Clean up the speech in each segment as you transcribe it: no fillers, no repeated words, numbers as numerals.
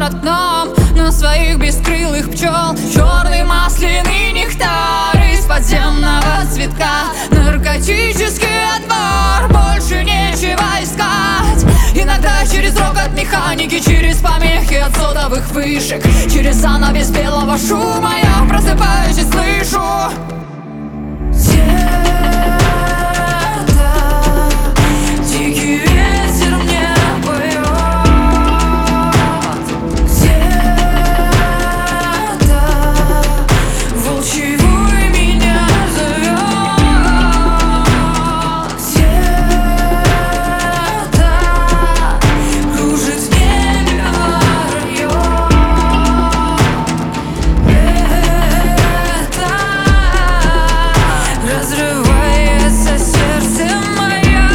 город к нам на своих бескрылых пчел. Черный масляный нектар из подземного цветка, наркотический отвар, больше нечего искать. Иногда через рокот механики, через помехи от сотовых вышек, через занавес белого шума я просыпаюсь и слышу: дикий ветер мне поет, где-то волчий вой меня зовет, где-то кружит в небе орел. Это разрывается сердце мое.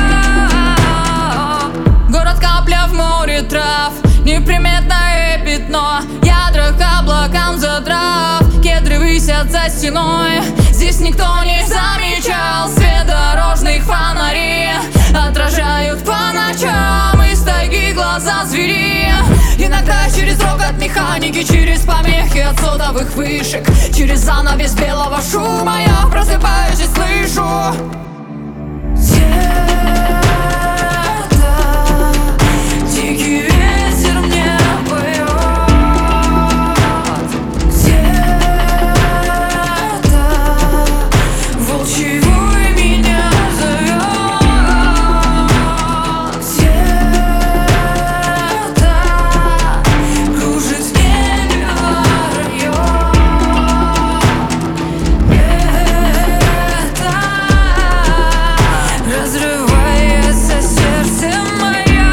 Город капля в море трав, неприметное пятно, ядра к облакам задрав, кедры висят за стеной. Здесь никто не замечал свет дорожных фонарей, отражают по ночам из тайги глаза звери. Иногда через рокот механики, через помехи от сотовых вышек, через занавес белого шума я просыпаюсь и слышу: где-то дикий ветер мне поет, где-то волчий вой меня зовет, где-то кружит в небе орел. Это разрывается сердце мое.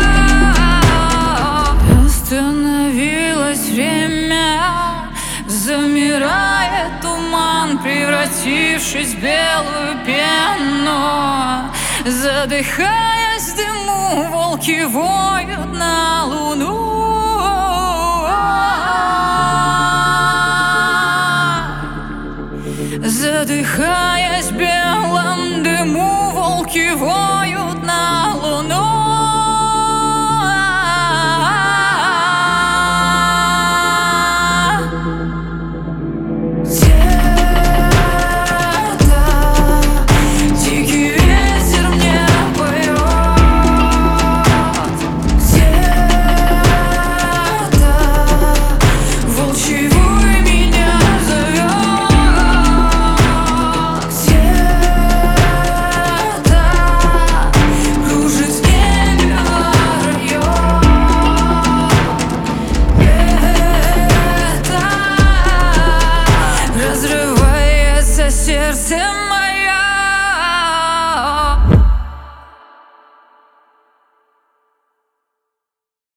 Остановилось время, замирает туман, превратившись в белую пену. Задыхаясь в дыму, волки воют на луну. Задыхаясь в белом дыму, волки воют на луну.